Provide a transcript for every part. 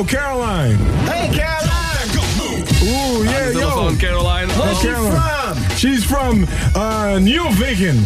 Yo, Caroline. Hey, Caroline. Ooh, yeah, yo. Caroline. Where's she from? She's from Nieuwegein.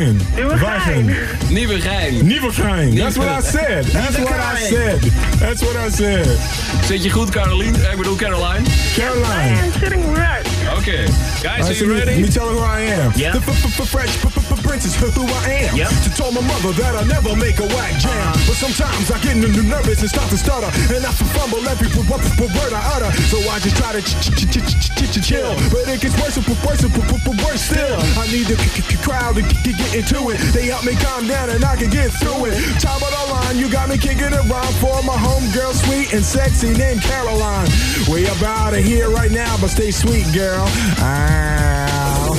Nieuwegein. That's what I said. That's what I said. Zit je goed, Caroline? Ik bedoel Caroline. Caroline. I am sitting right. Okay. Guys, are you ready? Let me tell her who I am. Yeah. The French princess, who I am. Yep. She told my mother that I never make a whack jam. But sometimes I get nervous and start to stutter. And I fumble every word I utter. So I just try to chill. But it gets worse still. I need the crowd to get into it. They help me calm down and I can get through it. Top of the line, you got me kicking it around for my homegirl, sweet and sexy named Caroline. We about to here right now, but stay sweet, girl. Ow.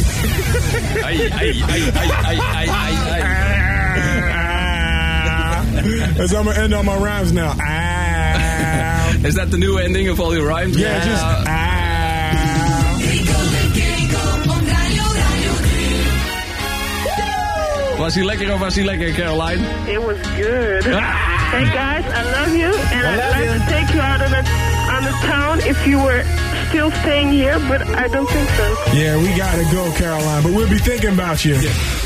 That's how I'm gonna end all my rhymes now. Ow. Is that the new ending of all your rhymes? Yeah, just ow. Was hij lekker of was hij lekker, Caroline? It was good. Hey guys, I love you, and I'd like to take you out on the town if you were still staying here, but I don't think so. Yeah, we gotta go, Caroline, but we'll be thinking about you. Yeah.